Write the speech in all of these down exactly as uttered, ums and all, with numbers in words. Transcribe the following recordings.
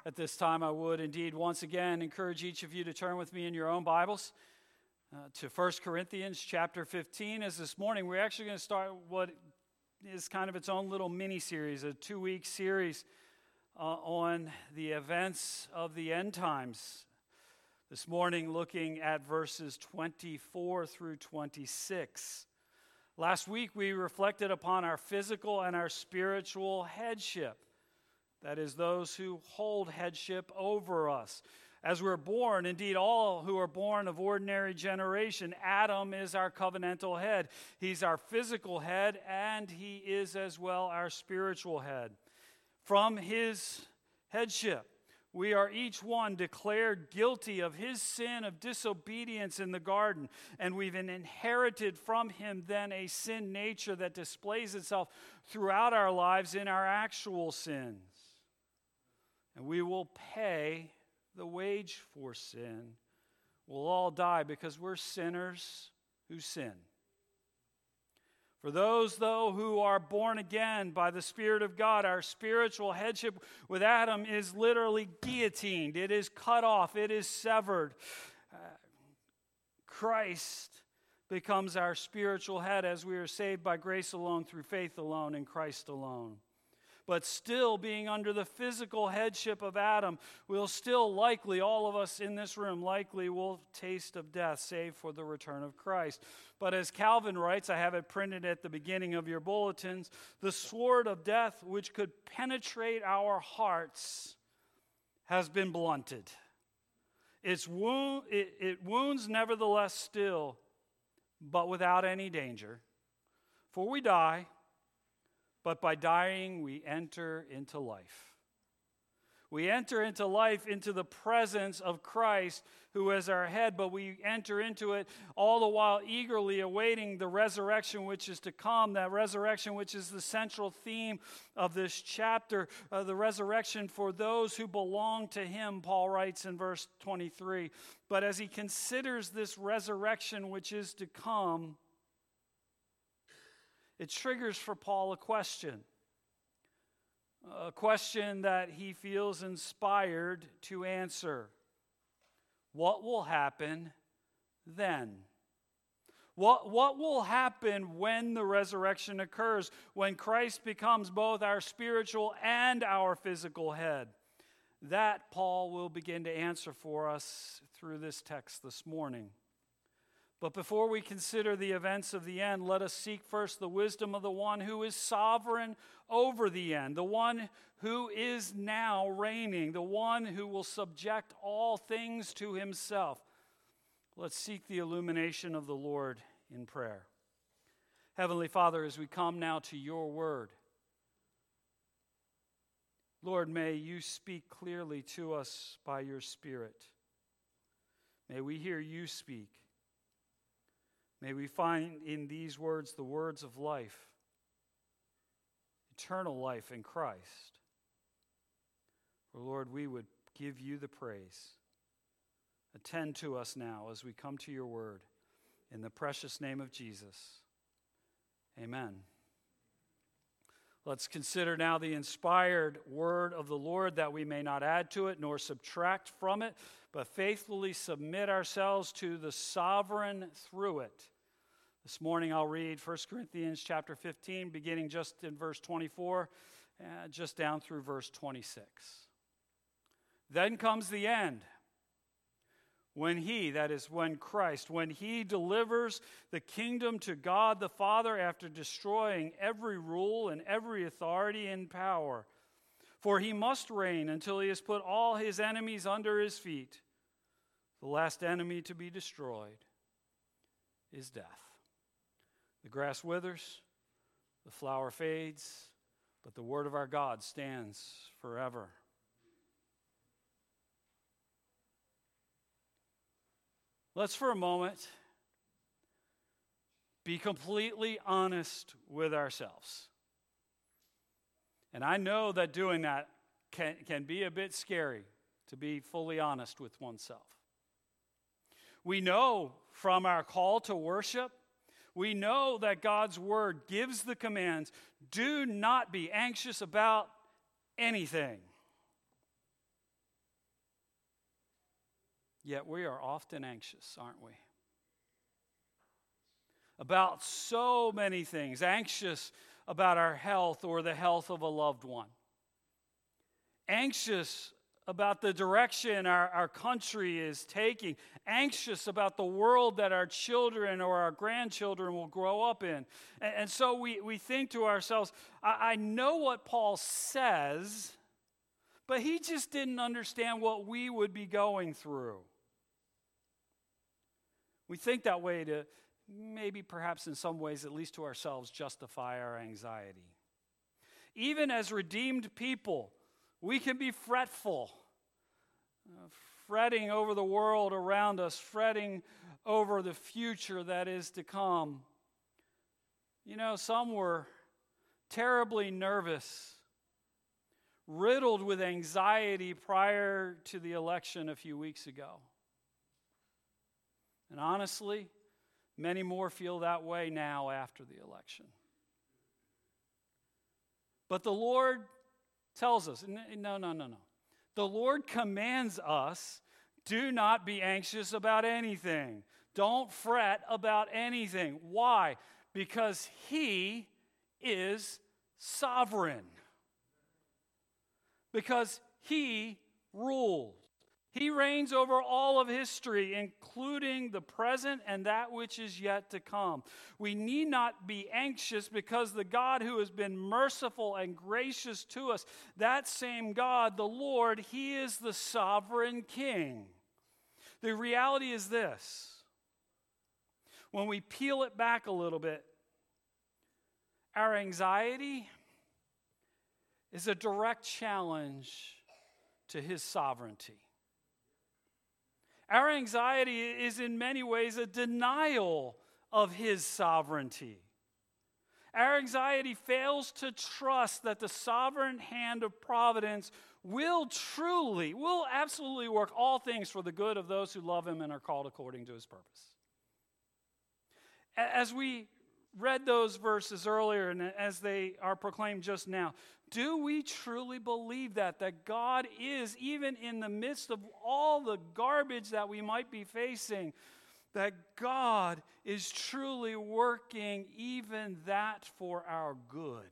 At this time, I would indeed once again encourage each of you to turn with me in your own Bibles uh, to First Corinthians chapter fifteen. As this morning, we're actually going to start what is kind of its own little mini-series, a two-week series uh, on the events of the end times. This morning, looking at verses twenty-four through twenty-six. Last week, we reflected upon our physical and our spiritual headship. That is, those who hold headship over us. As we're born, indeed all who are born of ordinary generation, Adam is our covenantal head. He's our physical head, and he is as well our spiritual head. From his headship, we are each one declared guilty of his sin of disobedience in the garden, and we've inherited from him then a sin nature that displays itself throughout our lives in our actual sins. And we will pay the wage for sin. We'll all die because we're sinners who sin. For those, though, who are born again by the Spirit of God, our spiritual headship with Adam is literally guillotined. It is cut off. It is severed. Uh, Christ becomes our spiritual head as we are saved by grace alone, through faith alone, in Christ alone. But still being under the physical headship of Adam, we'll still likely, all of us in this room likely will taste of death, save for the return of Christ. But as Calvin writes, I have it printed at the beginning of your bulletins, the sword of death which could penetrate our hearts has been blunted. Its wound, it, it wounds nevertheless still, but without any danger. For we die, but by dying, we enter into life. We enter into life, into the presence of Christ, who is our head, but we enter into it all the while eagerly awaiting the resurrection which is to come, that resurrection which is the central theme of this chapter, uh, the resurrection for those who belong to him, Paul writes in verse twenty-three. But as he considers this resurrection which is to come, it triggers for Paul a question, a question that he feels inspired to answer. What will happen then? What, what will happen when the resurrection occurs, when Christ becomes both our spiritual and our physical head? That Paul will begin to answer for us through this text this morning. But before we consider the events of the end, let us seek first the wisdom of the one who is sovereign over the end, the one who is now reigning, the one who will subject all things to himself. Let's seek the illumination of the Lord in prayer. Heavenly Father, as we come now to your word, Lord, may you speak clearly to us by your Spirit. May we hear you speak. May we find in these words the words of life, eternal life in Christ. For Lord, we would give you the praise. Attend to us now as we come to your word. In the precious name of Jesus, amen. Let's consider now the inspired word of the Lord, that we may not add to it nor subtract from it, but faithfully submit ourselves to the sovereign through it. This morning I'll read First Corinthians chapter fifteen, beginning just in verse twenty-four, uh, just down through verse twenty-six. Then comes the end, when he, that is when Christ, when he delivers the kingdom to God the Father after destroying every rule and every authority and power. For he must reign until he has put all his enemies under his feet. The last enemy to be destroyed is death. The grass withers, the flower fades, but the word of our God stands forever. Let's for a moment be completely honest with ourselves. And I know that doing that can, can be a bit scary, to be fully honest with oneself. We know from our call to worship, we know that God's word gives the commands, do not be anxious about anything. Yet we are often anxious, aren't we? About so many things. Anxious about our health or the health of a loved one. Anxious about the direction our, our country is taking. Anxious about the world that our children or our grandchildren will grow up in. And, and so we, we think to ourselves, I, I know what Paul says, but he just didn't understand what we would be going through. We think that way to maybe perhaps in some ways, at least to ourselves, justify our anxiety. Even as redeemed people, we can be fretful, uh, fretting over the world around us, fretting over the future that is to come. You know, some were terribly nervous, riddled with anxiety prior to the election a few weeks ago. And honestly, many more feel that way now after the election. But the Lord tells us, no, no, no, no. The Lord commands us, do not be anxious about anything. Don't fret about anything. Why? Because He is sovereign. Because He rules. He reigns over all of history, including the present and that which is yet to come. We need not be anxious because the God who has been merciful and gracious to us, that same God, the Lord, He is the sovereign King. The reality is this. When we peel it back a little bit, our anxiety is a direct challenge to His sovereignty. Our anxiety is in many ways a denial of His sovereignty. Our anxiety fails to trust that the sovereign hand of providence will truly, will absolutely work all things for the good of those who love Him and are called according to His purpose. As we read those verses earlier and as they are proclaimed just now, do we truly believe that? That God is, even in the midst of all the garbage that we might be facing, that God is truly working even that for our good?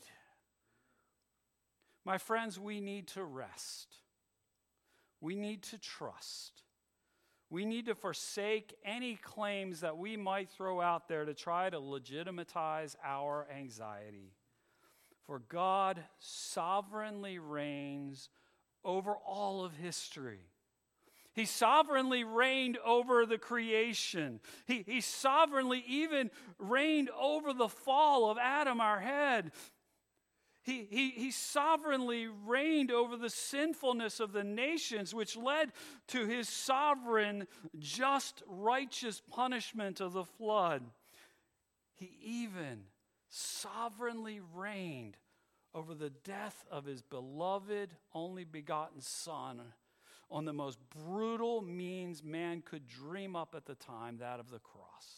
My friends, we need to rest. We need to trust. We need to forsake any claims that we might throw out there to try to legitimatize our anxiety. For God sovereignly reigns over all of history. He sovereignly reigned over the creation. He, he sovereignly even reigned over the fall of Adam, our head. He, he, he sovereignly reigned over the sinfulness of the nations, which led to His sovereign, just, righteous punishment of the flood. He even sovereignly reigned over the death of His beloved, only begotten Son on the most brutal means man could dream up at the time, that of the cross.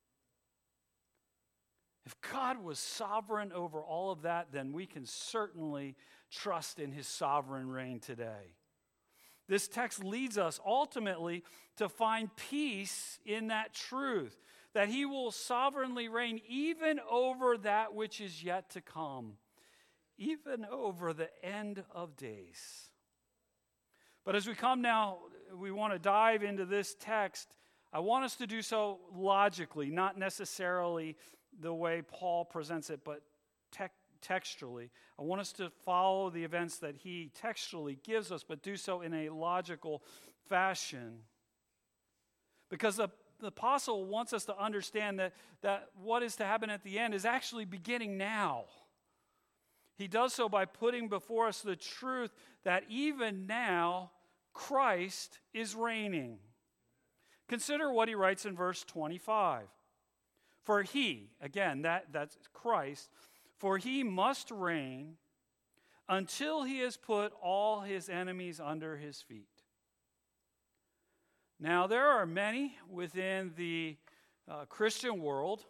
If God was sovereign over all of that, then we can certainly trust in His sovereign reign today. This text leads us ultimately to find peace in that truth, that He will sovereignly reign even over that which is yet to come, even over the end of days. But as we come now, we want to dive into this text. I want us to do so logically, not necessarily the way Paul presents it, but te- textually. I want us to follow the events that he textually gives us, but do so in a logical fashion. Because the, the apostle wants us to understand that, that what is to happen at the end is actually beginning now. He does so by putting before us the truth that even now, Christ is reigning. Consider what he writes in verse twenty-five. For he, again, that, that's Christ, for he must reign until he has put all his enemies under his feet. Now, there are many within the uh, Christian world,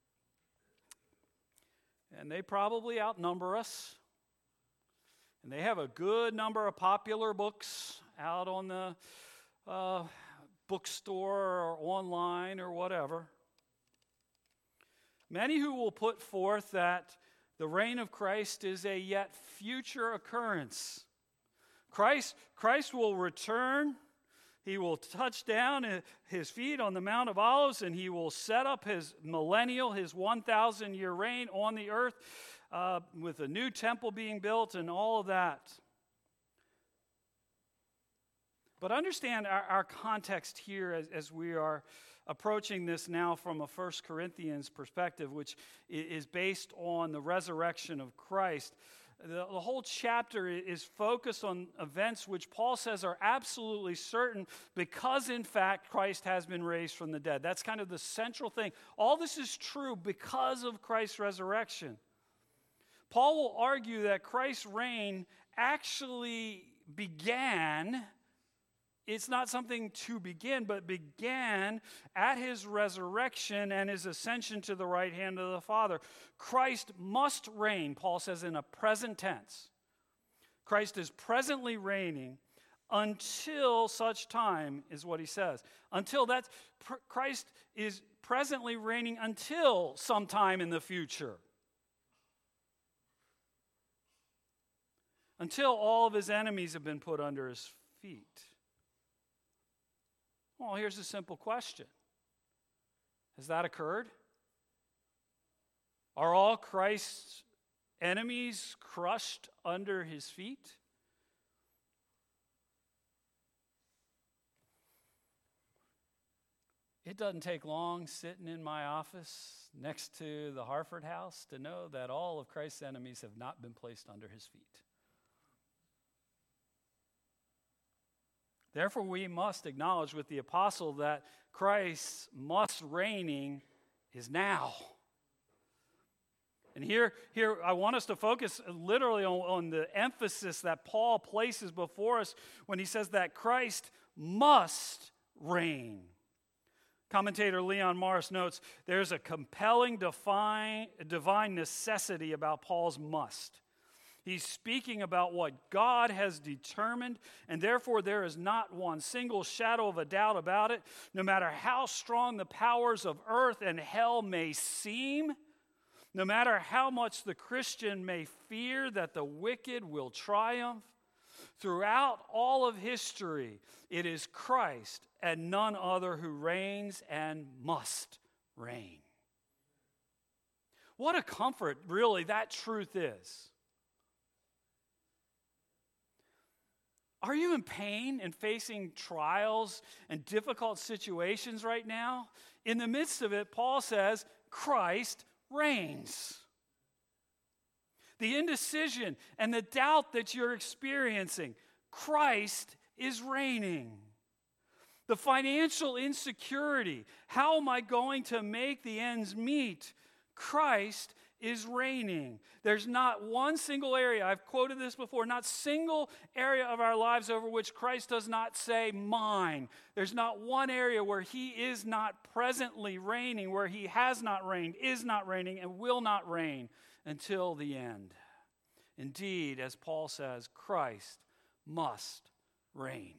and they probably outnumber us, and they have a good number of popular books out on the uh, bookstore or online or whatever. Many who will put forth that the reign of Christ is a yet future occurrence. Christ, Christ will return. He will touch down his feet on the Mount of Olives, and he will set up his millennial, his one thousand year reign on the earth uh, with a new temple being built and all of that. But understand our, our context here as, as we are approaching this now from a First Corinthians perspective, which is based on the resurrection of Christ. The, the whole chapter is focused on events which Paul says are absolutely certain because, in fact, Christ has been raised from the dead. That's kind of the central thing. All this is true because of Christ's resurrection. Paul will argue that Christ's reign actually began. It's not something to begin, but began at his resurrection and his ascension to the right hand of the Father. Christ must reign, Paul says, in a present tense. Christ is presently reigning until such time, is what he says. Until that's, Christ is presently reigning until sometime in the future. Until all of his enemies have been put under his feet. Well, here's a simple question. Has that occurred? Are all Christ's enemies crushed under his feet? It doesn't take long sitting in my office next to the Harford House to know that all of Christ's enemies have not been placed under his feet. Therefore, we must acknowledge with the apostle that Christ's must reigning is now. And here, here I want us to focus literally on, on the emphasis that Paul places before us when he says that Christ must reign. Commentator Leon Morris notes, there's a compelling divine, divine necessity about Paul's must. He's speaking about what God has determined, and therefore there is not one single shadow of a doubt about it. No matter how strong the powers of earth and hell may seem, no matter how much the Christian may fear that the wicked will triumph, throughout all of history, it is Christ and none other who reigns and must reign. What a comfort, really, that truth is. Are you in pain and facing trials and difficult situations right now? In the midst of it, Paul says, Christ reigns. The indecision and the doubt that you're experiencing, Christ is reigning. The financial insecurity, how am I going to make the ends meet? Christ is reigning. There's not one single area, I've quoted this before, not single area of our lives over which Christ does not say mine. There's not one area where he is not presently reigning, where he has not reigned, is not reigning, and will not reign until the end. Indeed, as Paul says, Christ must reign.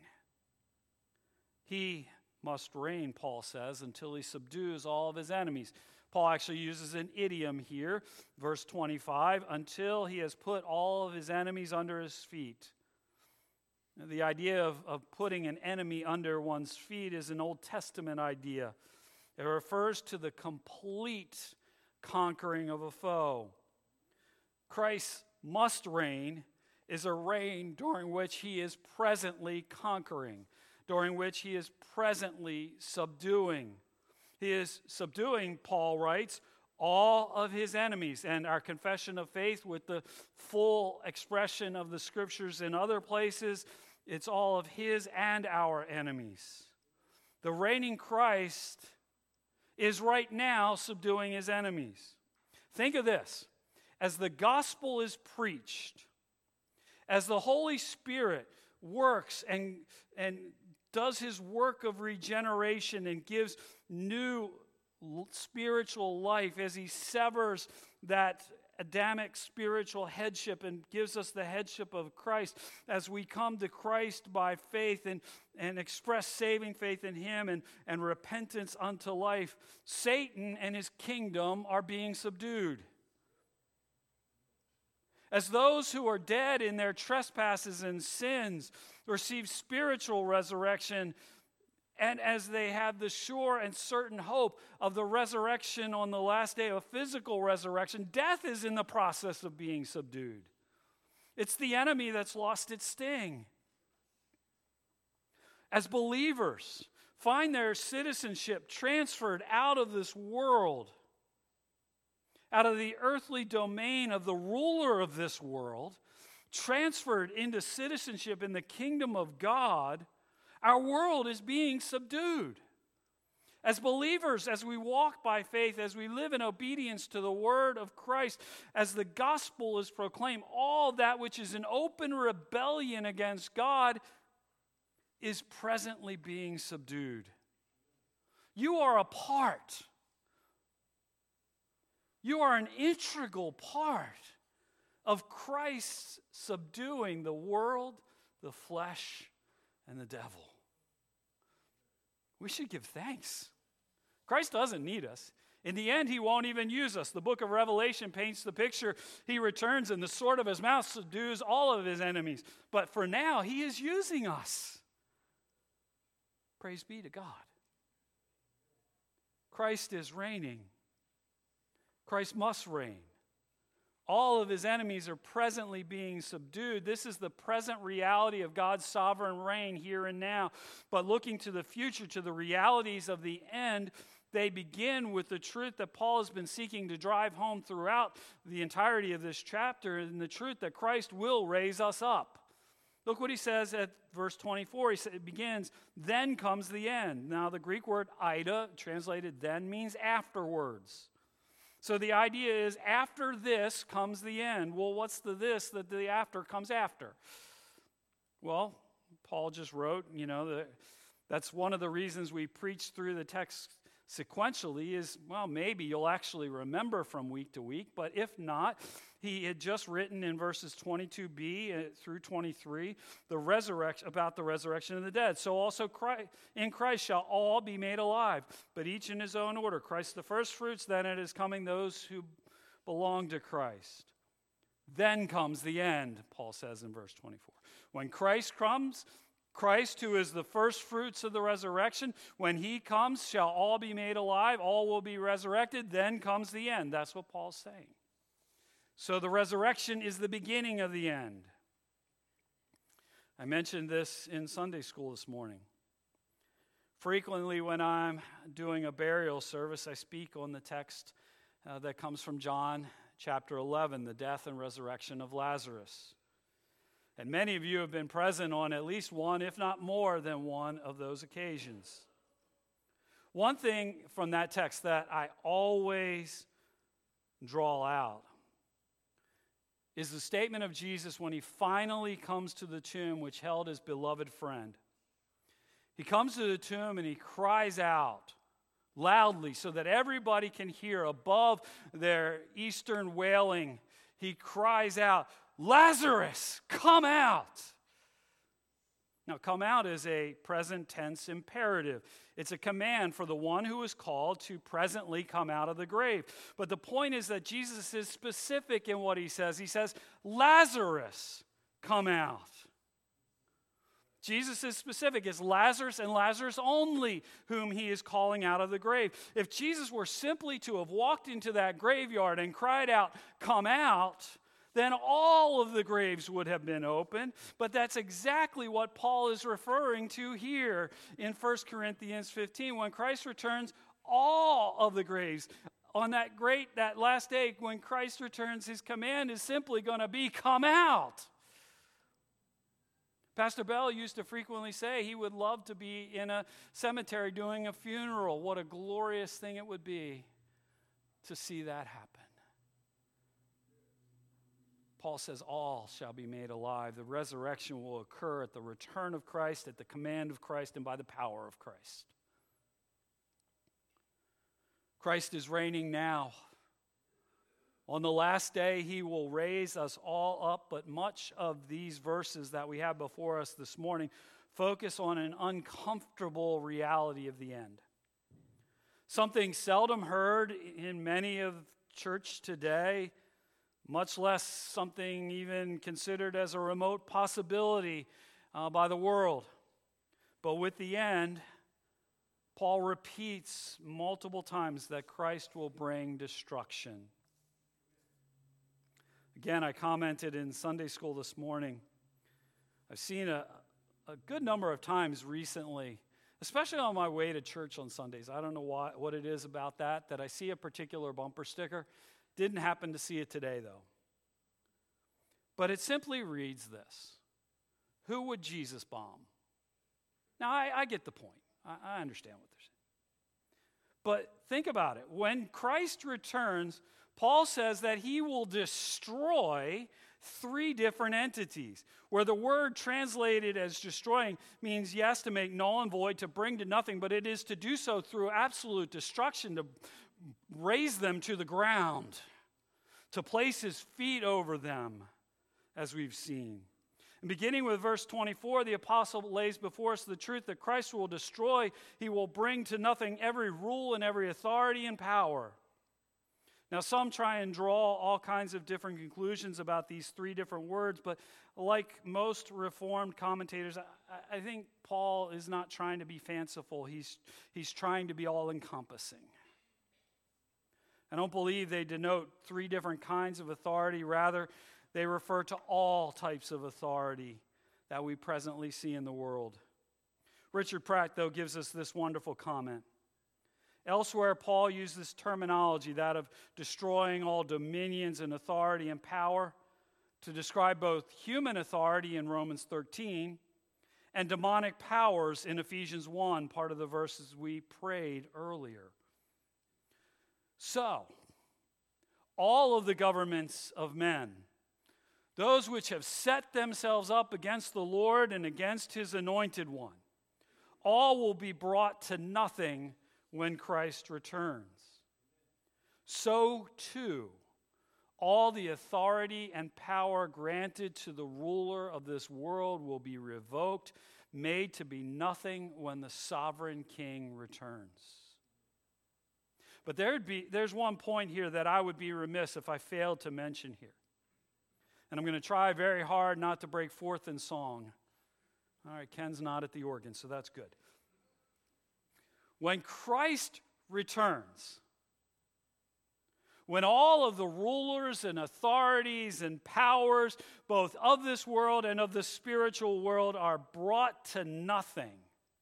He must reign, Paul says, until he subdues all of his enemies. Paul actually uses an idiom here, verse twenty-five, until he has put all of his enemies under his feet. The idea of, of putting an enemy under one's feet is an Old Testament idea. It refers to the complete conquering of a foe. Christ must reign is a reign during which he is presently conquering, during which he is presently subduing. He is subduing, Paul writes, all of his enemies. And our confession of faith with the full expression of the scriptures in other places, it's all of his and our enemies. The reigning Christ is right now subduing his enemies. Think of this. As the gospel is preached, as the Holy Spirit works and, and does his work of regeneration and gives new spiritual life as he severs that Adamic spiritual headship and gives us the headship of Christ as we come to Christ by faith and, and express saving faith in Him and, and repentance unto life. Satan and his kingdom are being subdued. As those who are dead in their trespasses and sins receive spiritual resurrection, and as they have the sure and certain hope of the resurrection on the last day, of physical resurrection, death is in the process of being subdued. It's the enemy that's lost its sting. As believers find their citizenship transferred out of this world, out of the earthly domain of the ruler of this world, transferred into citizenship in the kingdom of God, our world is being subdued. As believers, as we walk by faith, as we live in obedience to the word of Christ, as the gospel is proclaimed, all that which is an open rebellion against God is presently being subdued. You are a part. You are an integral part of Christ subduing the world, the flesh, and the devil. We should give thanks. Christ doesn't need us. In the end, He won't even use us. The book of Revelation paints the picture. He returns and the sword of His mouth subdues all of His enemies. But for now, He is using us. Praise be to God. Christ is reigning. Christ must reign. All of His enemies are presently being subdued. This is the present reality of God's sovereign reign here and now. But looking to the future, to the realities of the end, they begin with the truth that Paul has been seeking to drive home throughout the entirety of this chapter, and the truth that Christ will raise us up. Look what he says at verse twenty-four. He said, it begins, then comes the end. Now the Greek word ida, translated then, means afterwards. So the idea is after this comes the end. Well, what's the this that the after comes after? Well, Paul just wrote, you know, the, that's one of the reasons we preach through the text sequentially is, well, maybe you'll actually remember from week to week, but if not, he had just written in verses twenty-two b through twenty-three the resurrection about the resurrection of the dead. So also Christ, in Christ shall all be made alive, but each in his own order. Christ the first fruits, then it is coming those who belong to Christ. Then comes the end, Paul says in verse twenty-four. When Christ comes, Christ, who is the first fruits of the resurrection, when He comes, shall all be made alive, all will be resurrected, then comes the end. That's what Paul's saying. So the resurrection is the beginning of the end. I mentioned this in Sunday school this morning. Frequently when I'm doing a burial service, I speak on the text uh, that comes from John chapter eleven, the death and resurrection of Lazarus. And many of you have been present on at least one, if not more than one, of those occasions. One thing from that text that I always draw out is the statement of Jesus when He finally comes to the tomb which held His beloved friend. He comes to the tomb and He cries out loudly so that everybody can hear above their Eastern wailing. He cries out, Lazarus, come out. Now, come out is a present tense imperative. It's a command for the one who is called to presently come out of the grave. But the point is that Jesus is specific in what He says. He says, Lazarus, come out. Jesus is specific. It's Lazarus and Lazarus only whom He is calling out of the grave. If Jesus were simply to have walked into that graveyard and cried out, come out, then all of the graves would have been open. But that's exactly what Paul is referring to here in First Corinthians fifteen. When Christ returns, all of the graves, on that great, that last day, when Christ returns, His command is simply going to be, come out. Pastor Bell used to frequently say he would love to be in a cemetery doing a funeral. What a glorious thing it would be to see that happen. Paul says all shall be made alive. The resurrection will occur at the return of Christ, at the command of Christ, and by the power of Christ. Christ is reigning now On the last day, he will raise us all up, but much of these verses that we have before us this morning focus on an uncomfortable reality of the end. Something seldom heard in many of church today, much less something even considered as a remote possibility uh, by the world. But with the end, Paul repeats multiple times that Christ will bring destruction. Again, I commented in Sunday school this morning. I've seen a, a good number of times recently, especially on my way to church on Sundays. I don't know why, what it is about that, that I see a particular bumper sticker. Didn't happen to see it today, though. But it simply reads this: who would Jesus bomb? Now, I, I get the point. I, I understand what they're saying. But think about it. When Christ returns, Paul says that he will destroy three different entities, where the word translated as destroying means, yes, to make null and void, to bring to nothing, but it is to do so through absolute destruction, to raise them to the ground, to place his feet over them, as we've seen. And beginning with verse twenty-four, the apostle lays before us the truth that Christ will destroy, he will bring to nothing every rule and every authority and power. Now, some try and draw all kinds of different conclusions about these three different words, but like most Reformed commentators, I, I think Paul is not trying to be fanciful. He's, he's trying to be all-encompassing. I don't believe they denote three different kinds of authority. Rather, they refer to all types of authority that we presently see in the world. Richard Pratt, though, gives us this wonderful comment. Elsewhere, Paul used this terminology, that of destroying all dominions and authority and power, to describe both human authority in Romans thirteen and demonic powers in Ephesians one, part of the verses we prayed earlier. So, all of the governments of men, those which have set themselves up against the Lord and against his anointed one, all will be brought to nothing when Christ returns. So too, all the authority and power granted to the ruler of this world will be revoked, made to be nothing when the sovereign king returns. But there'd be, there's one point here that I would be remiss if I failed to mention here. And I'm going to try very hard not to break forth in song. All right, Ken's not at the organ, so that's good. When Christ returns, when all of the rulers and authorities and powers, both of this world and of the spiritual world, are brought to nothing,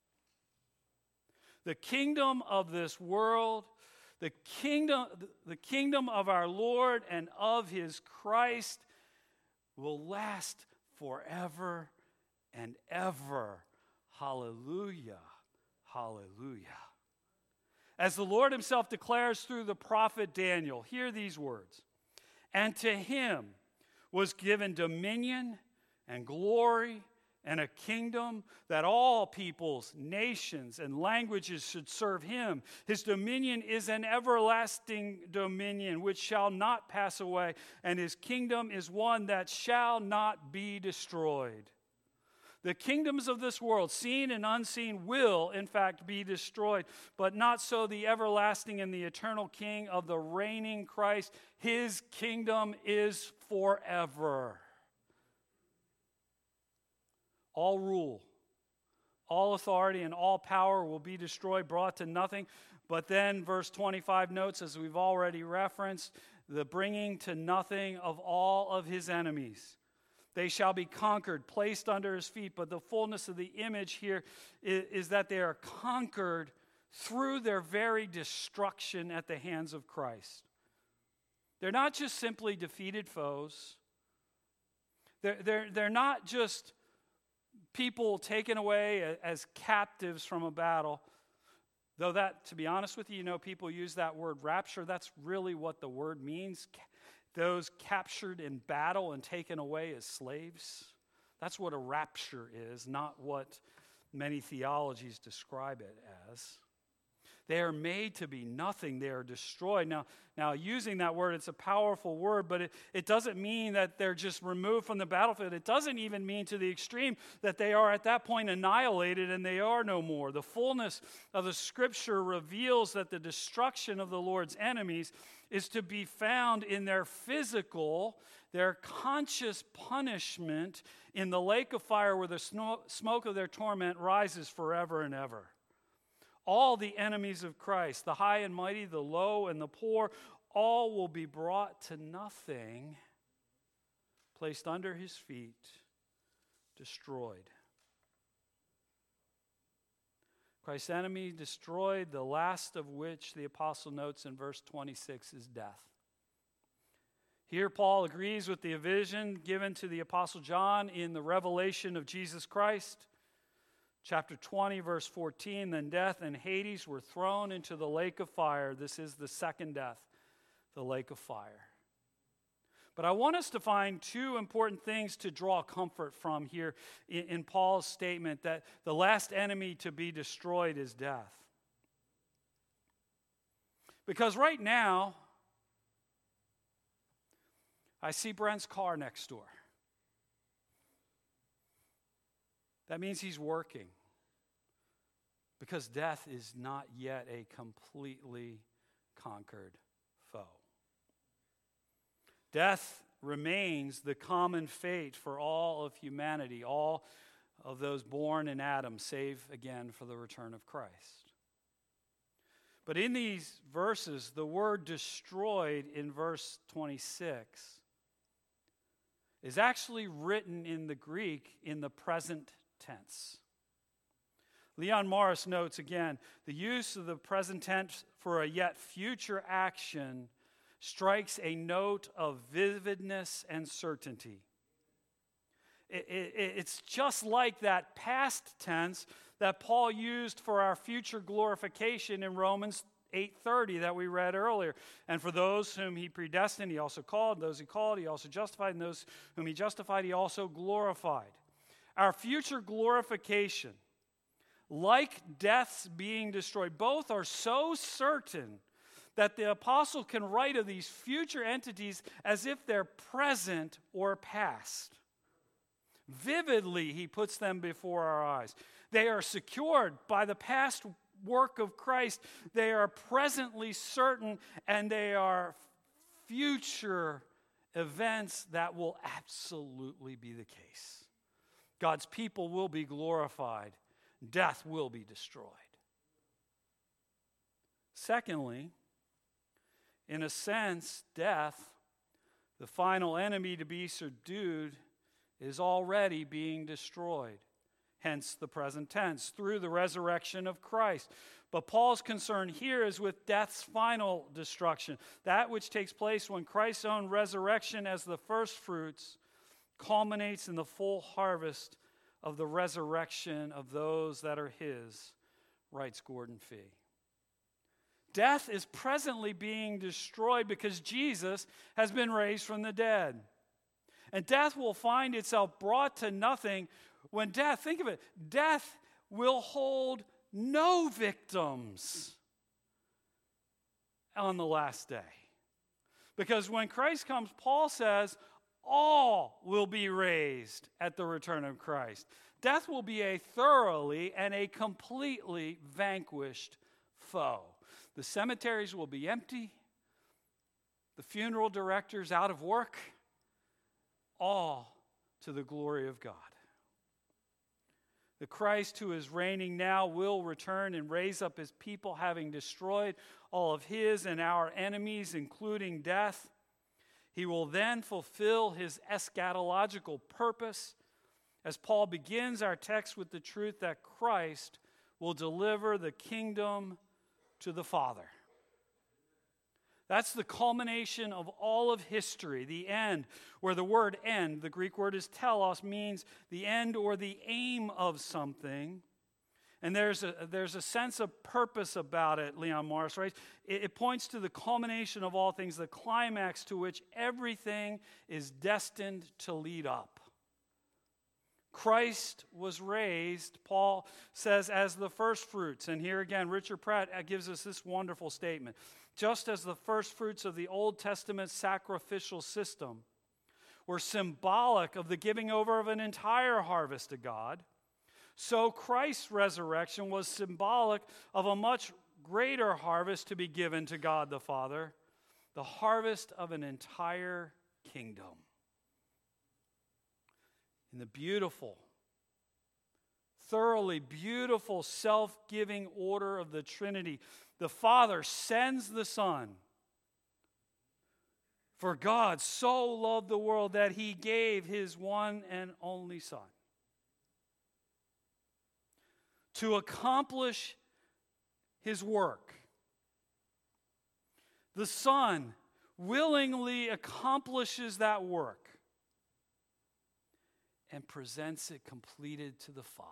the kingdom of this world, the kingdom, the kingdom of our Lord and of his Christ will last forever and ever. Hallelujah. Hallelujah. As the Lord himself declares through the prophet Daniel, hear these words. And to him was given dominion and glory and a kingdom that all peoples, nations, and languages should serve him. His dominion is an everlasting dominion which shall not pass away, and his kingdom is one that shall not be destroyed. The kingdoms of this world, seen and unseen, will, in fact, be destroyed, but not so the everlasting and the eternal King of the reigning Christ. His kingdom is forever. All rule, all authority, and all power will be destroyed, brought to nothing. But then verse twenty-five notes, as we've already referenced, the bringing to nothing of all of his enemies. They shall be conquered, placed under his feet. But the fullness of the image here is, is that they are conquered through their very destruction at the hands of Christ. They're not just simply defeated foes. They're, they're, they're not just people taken away as captives from a battle. Though that, to be honest with you, you know, people use that word rapture. That's really what the word means. Those captured in battle and taken away as slaves. That's what a rapture is, not what many theologies describe it as. They are made to be nothing. They are destroyed. Now, now using that word, it's a powerful word, but it, it doesn't mean that they're just removed from the battlefield. It doesn't even mean to the extreme that they are at that point annihilated and they are no more. The fullness of the Scripture reveals that the destruction of the Lord's enemies is to be found in their physical, their conscious punishment in the lake of fire where the smoke of their torment rises forever and ever. All the enemies of Christ, the high and mighty, the low and the poor, all will be brought to nothing, placed under his feet, destroyed. Christ's enemy destroyed, the last of which the apostle notes in verse twenty-six is death. Here Paul agrees with the vision given to the apostle John in the revelation of Jesus Christ. Chapter twenty, verse fourteen, then death and Hades were thrown into the lake of fire. This is the second death, the lake of fire. But I want us to find two important things to draw comfort from here in, in Paul's statement that the last enemy to be destroyed is death. Because right now, I see Brent's car next door. That means he's working. Because death is not yet a completely conquered foe. Death remains the common fate for all of humanity, all of those born in Adam, save again for the return of Christ. But in these verses, the word destroyed in verse twenty-six is actually written in the Greek in the present tense. Leon Morris notes again, the use of the present tense for a yet future action strikes a note of vividness and certainty. It, it, it's just like that past tense that Paul used for our future glorification in Romans eight thirty that we read earlier. And for those whom he predestined, he also called. Those he called, he also justified. And those whom he justified, he also glorified. Our future glorification, like death's being destroyed, both are so certain that the apostle can write of these future entities as if they're present or past. Vividly, he puts them before our eyes. They are secured by the past work of Christ. They are presently certain, and they are future events that will absolutely be the case. God's people will be glorified. Death will be destroyed. Secondly, in a sense, death, the final enemy to be subdued, is already being destroyed. Hence the present tense, through the resurrection of Christ. But Paul's concern here is with death's final destruction, that which takes place when Christ's own resurrection as the first fruits culminates in the full harvest of the resurrection of those that are his, writes Gordon Fee. Death is presently being destroyed because Jesus has been raised from the dead. And death will find itself brought to nothing when death, think of it, death will hold no victims on the last day. Because when Christ comes, Paul says, all will be raised at the return of Christ. Death will be a thoroughly and a completely vanquished foe. The cemeteries will be empty, the funeral directors out of work, all to the glory of God. The Christ who is reigning now will return and raise up his people, having destroyed all of his and our enemies, including death. He will then fulfill his eschatological purpose as Paul begins our text with the truth that Christ will deliver the kingdom to the Father. That's the culmination of all of history, the end, where the word end, the Greek word is telos, means the end or the aim of something. And there's a, there's a sense of purpose about it, Leon Morris writes. It, it points to the culmination of all things, the climax to which everything is destined to lead up. Christ was raised, Paul says, as the first fruits. And here again, Richard Pratt gives us this wonderful statement. Just as the first fruits of the Old Testament sacrificial system were symbolic of the giving over of an entire harvest to God, so Christ's resurrection was symbolic of a much greater harvest to be given to God the Father, the harvest of an entire kingdom. In the beautiful, thoroughly beautiful, self-giving order of the Trinity, the Father sends the Son. For God so loved the world that he gave his one and only Son to accomplish his work. The Son willingly accomplishes that work and presents it completed to the Father.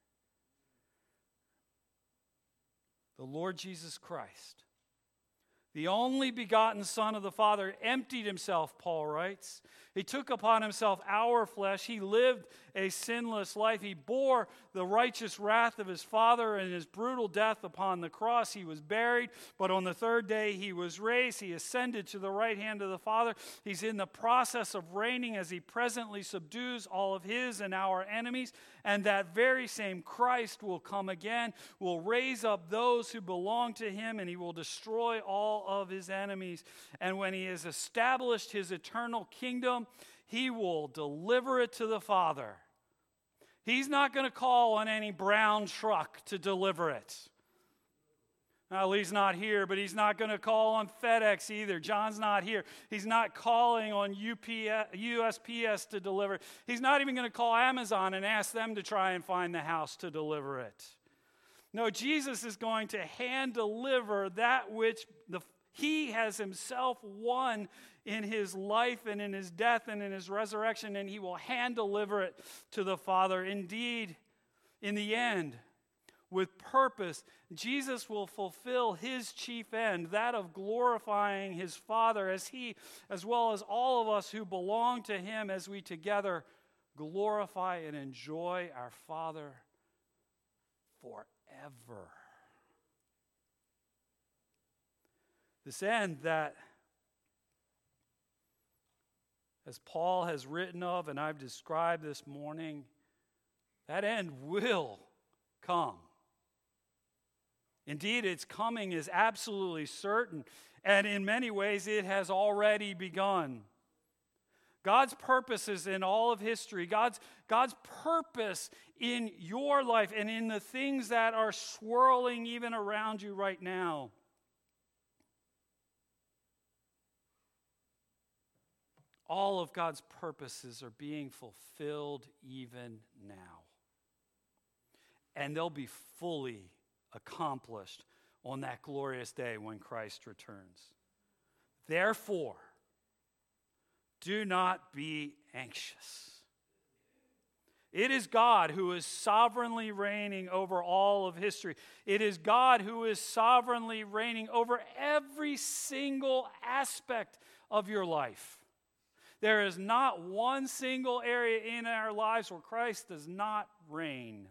The Lord Jesus Christ, the only begotten Son of the Father, emptied himself, Paul writes. He took upon himself our flesh. He lived a sinless life. He bore the righteous wrath of his Father in his brutal death upon the cross. He was buried, but on the third day he was raised. He ascended to the right hand of the Father. He's in the process of reigning as he presently subdues all of his and our enemies. And that very same Christ will come again, will raise up those who belong to him, and he will destroy all of his enemies. And when he has established his eternal kingdom, he will deliver it to the Father. He's not going to call on any brown truck to deliver it. Now, Lee's not here, but he's not going to call on FedEx either. John's not here. He's not calling on U P S, U S P S to deliver it. He's not even going to call Amazon and ask them to try and find the house to deliver it. No, Jesus is going to hand deliver that which the, he has himself won in his life and in his death and in his resurrection, and he will hand deliver it to the Father. Indeed, in the end, with purpose, Jesus will fulfill his chief end, that of glorifying his Father, as he, as well as all of us who belong to him, as we together glorify and enjoy our Father forever. This end that, as Paul has written of and I've described this morning, that end will come. Indeed, its coming is absolutely certain, and in many ways it has already begun. God's purposes in all of history, God's, God's purpose in your life and in the things that are swirling even around you right now, all of God's purposes are being fulfilled even now. And they'll be fully accomplished on that glorious day when Christ returns. Therefore, do not be anxious. It is God who is sovereignly reigning over all of history. It is God who is sovereignly reigning over every single aspect of your life. There is not one single area in our lives where Christ does not reign.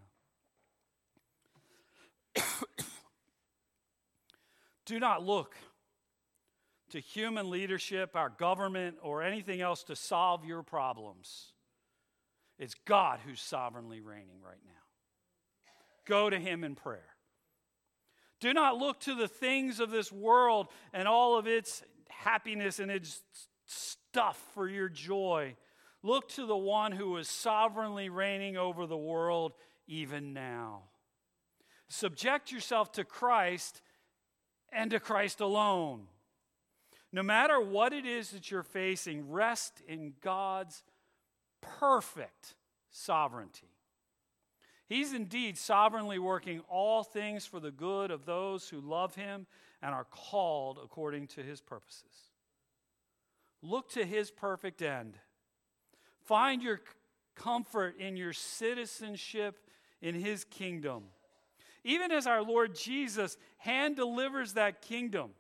Do not look to human leadership, our government, or anything else to solve your problems. It's God who's sovereignly reigning right now. Go to him in prayer. Do not look to the things of this world and all of its happiness and its stuff for your joy. Look to the one who is sovereignly reigning over the world even now. Subject yourself to Christ and to Christ alone. No matter what it is that you're facing, rest in God's perfect sovereignty. He's indeed sovereignly working all things for the good of those who love him and are called according to his purposes. Look to his perfect end. Find your comfort in your citizenship in his kingdom. Even as our Lord Jesus hand delivers that kingdom,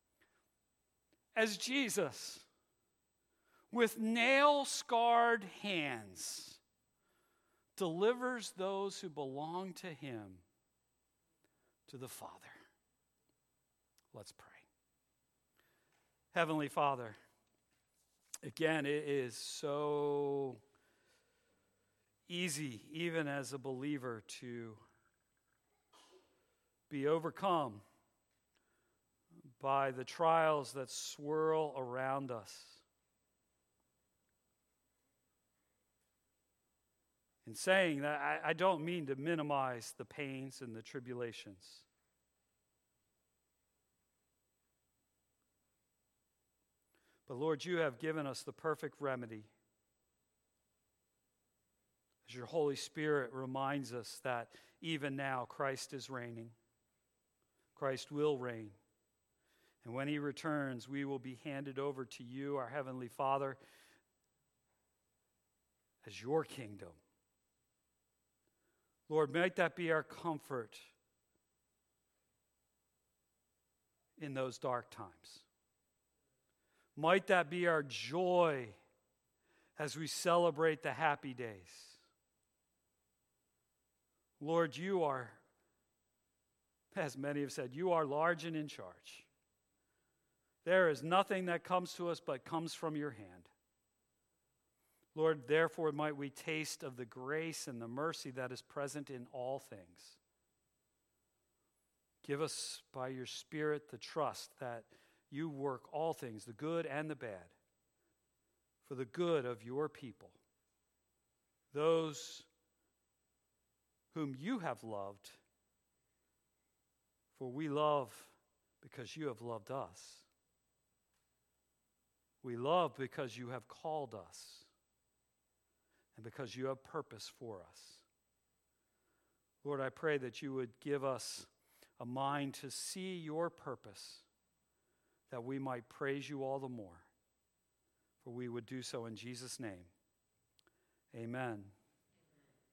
as Jesus, with nail-scarred hands, delivers those who belong to him to the Father. Let's pray. Heavenly Father, again, it is so easy, even as a believer, to be overcome by the trials that swirl around us. In saying that, I, I don't mean to minimize the pains and the tribulations. But Lord, you have given us the perfect remedy. As your Holy Spirit reminds us that even now Christ is reigning. Christ will reign. And when he returns, we will be handed over to you, our Heavenly Father, as your kingdom. Lord, might that be our comfort in those dark times. Might that be our joy as we celebrate the happy days. Lord, you are, as many have said, you are large and in charge. There is nothing that comes to us but comes from your hand. Lord, therefore might we taste of the grace and the mercy that is present in all things. Give us by your Spirit the trust that you work all things, the good and the bad, for the good of your people, those whom you have loved, for we love because you have loved us. We love because you have called us and because you have purpose for us. Lord, I pray that you would give us a mind to see your purpose, that we might praise you all the more. For we would do so in Jesus' name. Amen.